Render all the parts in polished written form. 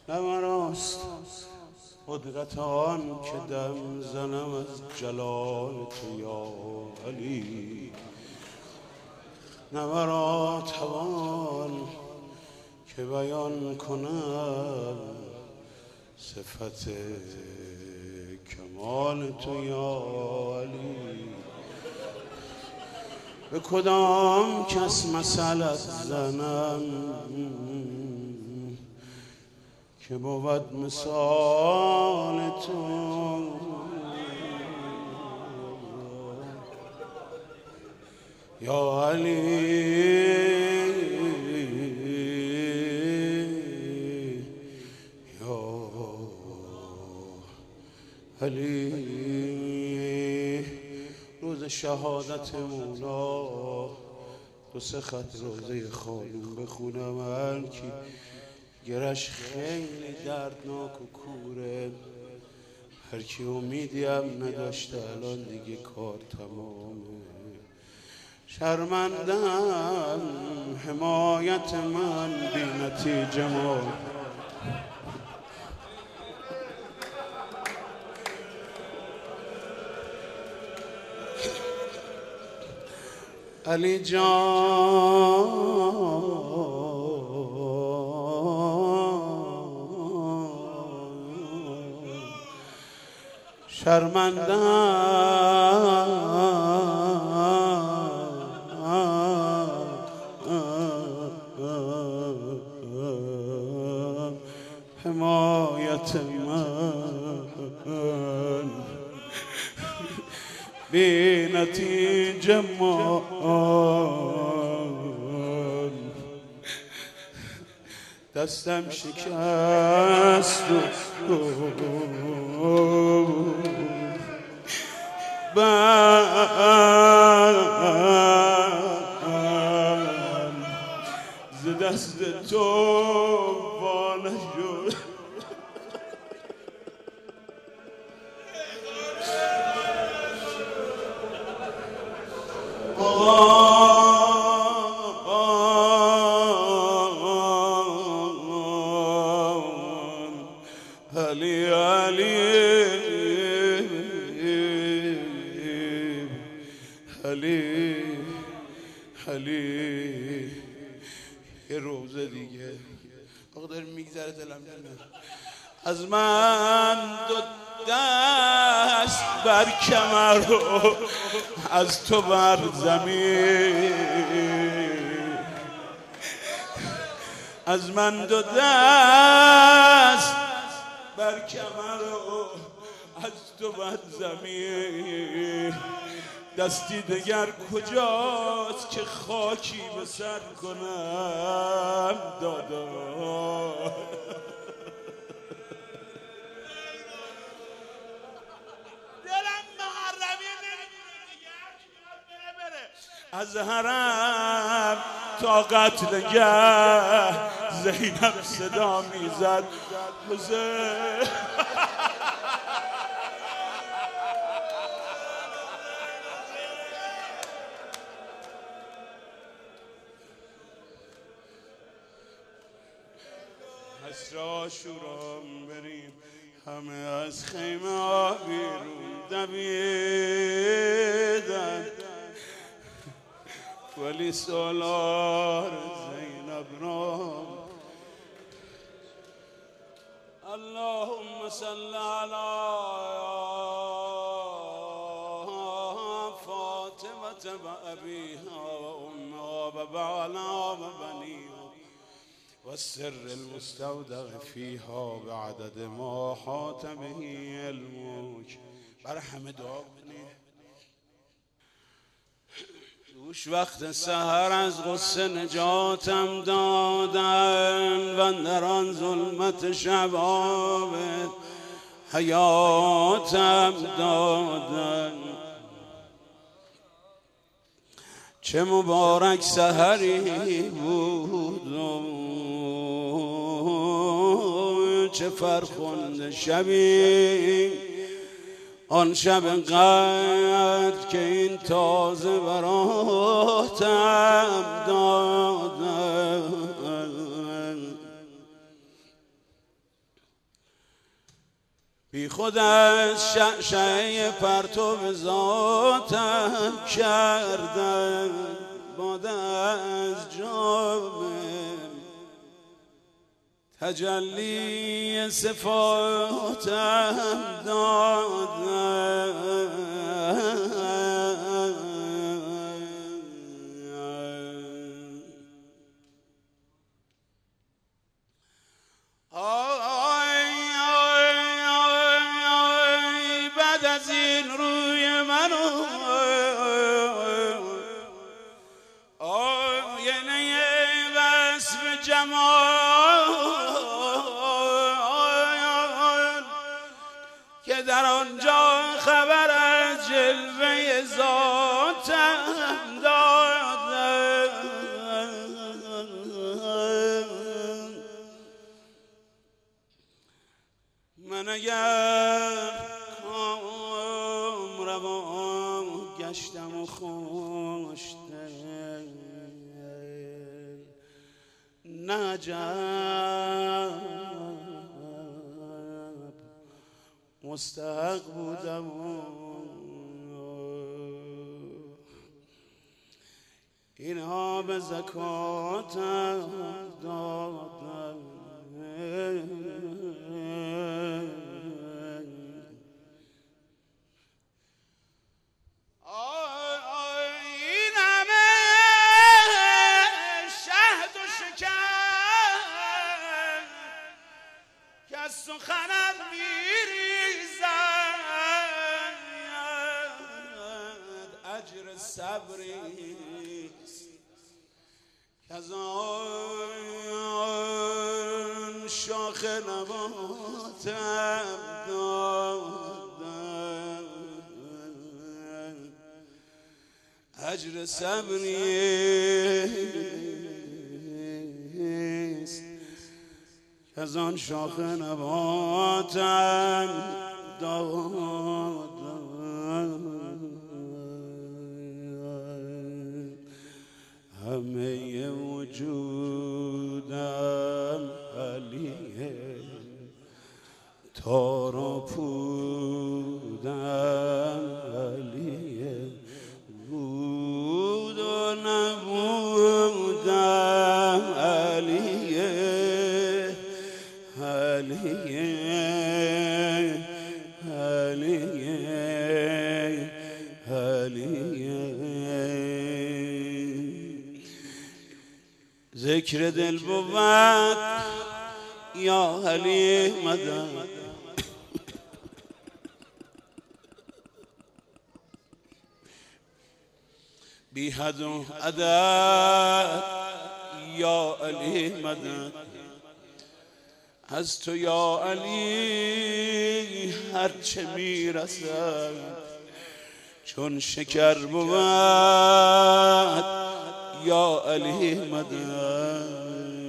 نه مراست قدرت آن که دم زنم از جلال تو یا علی، نه مرا توان که بیان کنم صفت کمال تو یا علی. به کدام کس مثلت زنم که بود مثال تو یا علی یا علی. روز شهادت مولا دو سه خط روزه خانوم بخونم، هر کی گرش خیلی دردناک و کوره، هر کی امیدیم نداشته الان دیگه کار تمامه. شرمندم حمایت من بی نتیجه ما، علی جان شرمندم حمایت من بی نتیجه ما، دستم شکست و ز دست تو وا نشد. علی علی علی علی. یه روزه دیگه آقا داره میگذره دلم جنه. از من دو دست بر کمر و از تو بر زمین، از من دو دست بر کمر و از تو بر زمین، دستی دگر کجاست که خاکی به سر کنم دادا. دلم محرمی بره از حرم تا قتلگه، زینب صدا میزد حسین حسر آشورام بریم، همه از خیمه ها بیرون دویدن، ولی سالار زینب را اللهم صل علی فاطمة و ابیها و امها و بعلها و بنیها و السر المستودع فیها بعدد ما حاط به علمک. برای همه دعا کنید. دوش وقت سحر از غصه نجاتم دادن و در آن ظلمت شباب حیاتم دادن. چه مبارک سحری بود چه فرخنده شبی، آن شب قدر که این تازه براتم دادن. بی خود از شعشعه پرتو ذاتم کردن باده از جام تجلی صفاتم دادن بعد از این روی منو آینه وصف جمال که در آنجا خبر از جلوه ذاتم دادن من اگر کام روان گشتم و خوشتر نجب مستحق بودم اینها به زکاتم دادن این همه شهد و شکر که از سخنم میریزد اجر صبریست که از آن شاخ نباتم دادن اجر صبریست که از آن شاخ نباتم دادن همه وجودم علیه تار و پودم علیه بود و نبودم علیه علیه علیه علیه ذکر دل بود یا علی مدد بی حد و عدد یا علی مدد از تو یا علی هرچه میرسد چون شکر بود یا علی مدد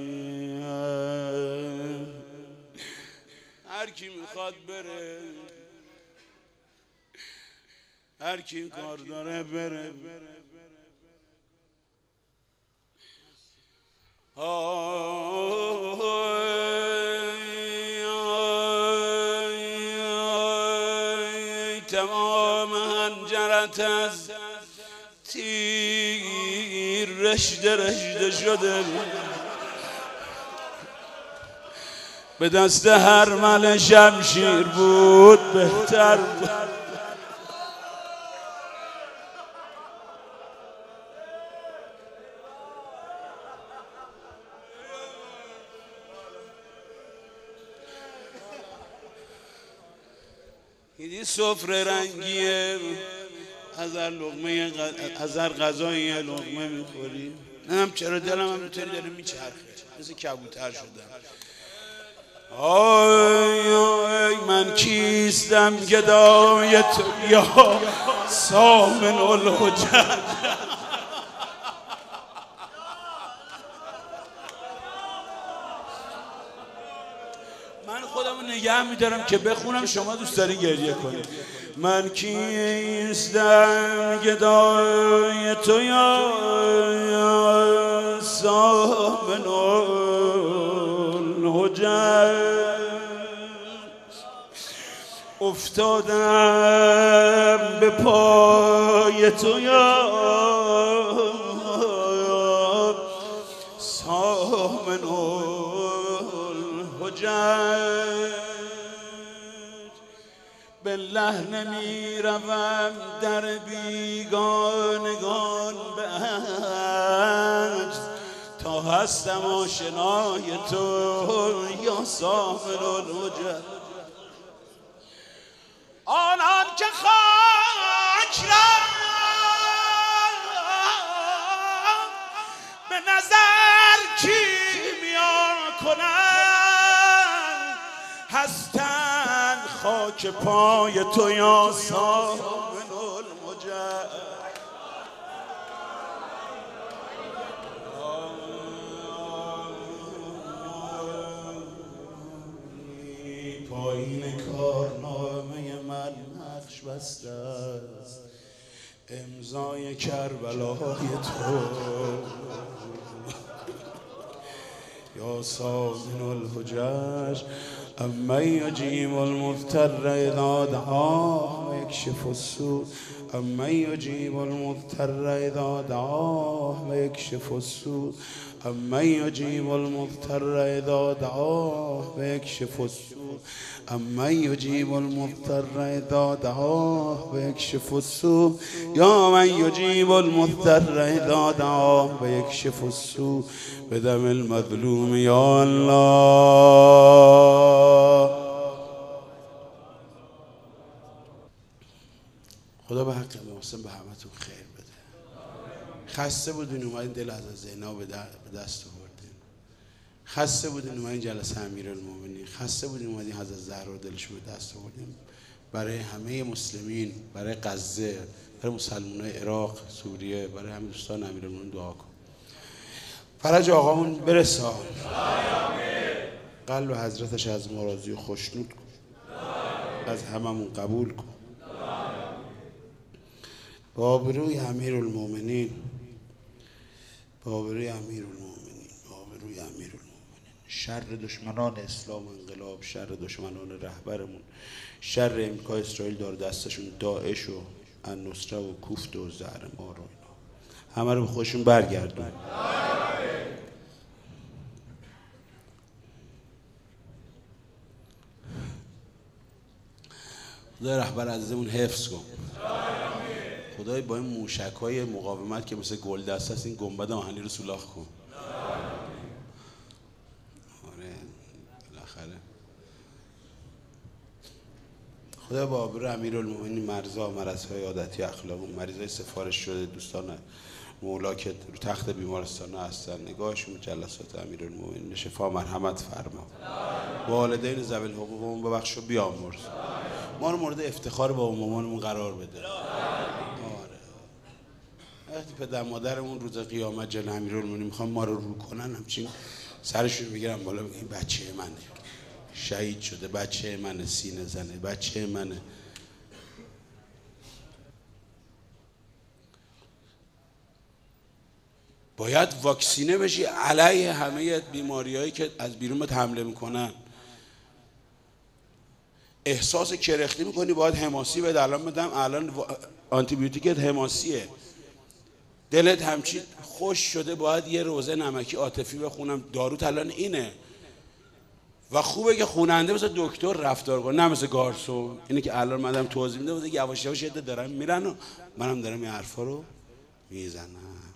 هر کی میخواد بره هر کی کار داره بره تمام هنجرت از تیر رشته رشته شده به دست هر مل شمشیر بود بهتر بود این سفره رنگیه از هر غذایی یه لقمه میخوری نم چرا دلم هم اینطوری داره میچرخه مثل کبوتر شدم آی آی من کیستم گدای تو یا سامن الحجت من خودمو نگه میدارم که بخونم شما دوست داری گریه کنید من کیستم گدای تو یا سامن الحجت افتادم به پای تو یا سامن الحجج، بالله نمی روم در بیگانگان به عجز، تا هستم آشنای تو یا سامن الحجج. آنان که خاک را به نظر کیمیا کنند، هستند خاک پای تو یا سامن الحجج. پایین کارنامه من نقش بسته است، امضای کربلای تو یا سامن الحجج. اما یجیب المضطر اذا دعاه و یکشف السوء، اما یجیب المضطر اذا دعاه و یکشف السوء، اما یجیب المضطر اذا دعاه و یکشف السوء، اما یجیب المضطر اذا دعاه و یکشف السوء، یا من یجیب المضطر اذا دعاه و یکشف السوء بدم المظلوم یا الله. خدا به حق محسن به همتون خیر بده. خسته بودین اومدین دل از زینب به دست آوردین، خسته بودین اومدین جلسه امیرالمومنین، خسته بودین اومدین حضرت زهرا دلش به دست آوردین. برای همه مسلمین، برای غزه، برای مسلمانای عراق، سوریه، برای همه دوستان امیرالمومنین دعا کن. فرج آقامون برسان، قلب حضرتش از ما راضی و خوشنود کن، از هممون قبول کن. با آبروی امیرالمومنین، با آبروی امیرالمومنین، با آبروی امیرالمومنین، شر دشمنان اسلام و انقلاب، شر دشمنان رهبرمون، شر امریکا اسرائیل دار دستشون، داعش و النصره و کوفت و زهر مار و اینا، همه رو به خودشون برگردون. خدای رهبر عزیزمون حفظ کن. خدای با این موشک‌های مقاومت که مثل گل دست است این گنبد آهنی رو سولاخ کن. آره بالاخره خدا با آبرو امیرالمومنین مرزا، مرض‌های عادتی اخلاقی، مریضای سفارش شده، دوستان مولا که رو تخت بیمارستان هستن، نگاهشون جلسات امیرالمومنین شفا مرحمت فرما. والدین ذوی الحقوقمون ببخش و بیامرز. ما رو مورد افتخار با مامانمون قرار بده. وقتی پدر مادرمون روز قیامت جل امیرالمومنین میخوان ما رو کنن، همچین سرشون میگیرن بالا، میگن این بچه منه، شهید شده، بچه منه، سینه زنه، بچه منه. باید واکسینه بشی علیه همه بیماریایی که از بیرون بهت حمله میکنن. احساس کرختی میکنی باید حماسی بده. الان بدم، الان آنتی بیوتیکت حماسیه. دلت همچین خوش شده باید یه روزه نمکی عاطفی بخونم. داروت الان اینه و خوبه که خوننده مثل دکتر رفتار کنه، نه مثل گارسون. اینه که الان مدام توضیح میده، مثل یواش یواش یه دارن میرن و منم دارم این حرفا رو میزنم.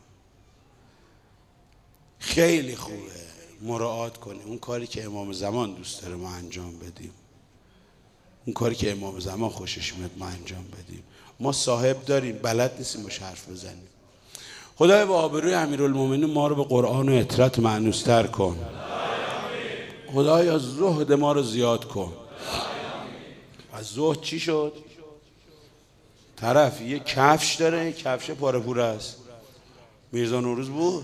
خیلی خوبه مراعات کنیم اون کاری که امام زمان دوست داره ما انجام بدیم، اون کاری که امام زمان خوشش میاد ما انجام بدیم. ما صاحب داریم، بلد نیستیم باش حرف بزنیم. خدای با آبروی امیرالمومنین ما رو به قرآن و اطرت مأنوس‌تر کن. خدایا زهد ما رو زیاد کن. از زهد چی شد؟ طرف یه کفش داره، کفش پاره پوره است. میرزا نوروز بود،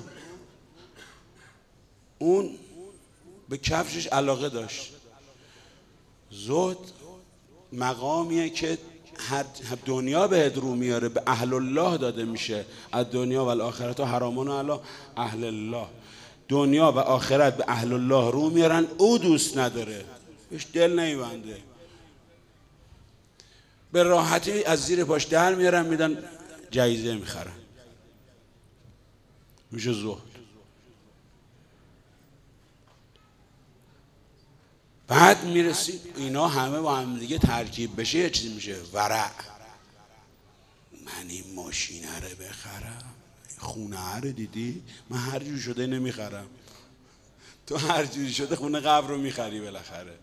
اون به کفشش علاقه داشت. زهد مقامیه که هر دنیا بهت رو میاره، به اهل الله داده میشه. از دنیا و الاخرت و حرامان علی اهل الله. دنیا و آخرت به اهل الله رو میارن، او دوست نداره، بهش دل نمیبنده. به راحتی از زیر پاش در میارن میدن جایزه میخرن. میشه زهد. بعد میرسید اینا همه با هم دیگه ترکیب بشه یه چیزی میشه ورع. من این ماشینه رو بخرم، خونه رو دیدی؟ من هر جور شده نمیخرم. تو هر جوری شده خونه قبر رو میخری بالاخره.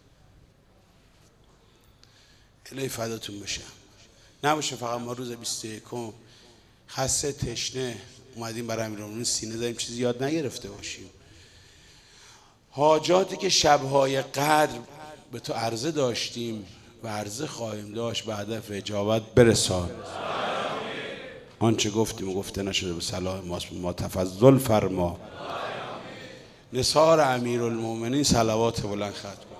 الهی فداتون بشم. نباشه فقط ما روز 21 خسته تشنه اومدیم برای امیرالمومنین سینه داریم چیزی یاد نگرفته باشیم. حاجاتی که شبهای قدر به تو عرضه داشتیم و عرضه خواهیم داشت به هدف اجابت برسان. آنچه گفتیم و گفته نشده به صلاح ماست، ما تفضل فرما. نثار امیرالمومنین صلوات بلند ختم.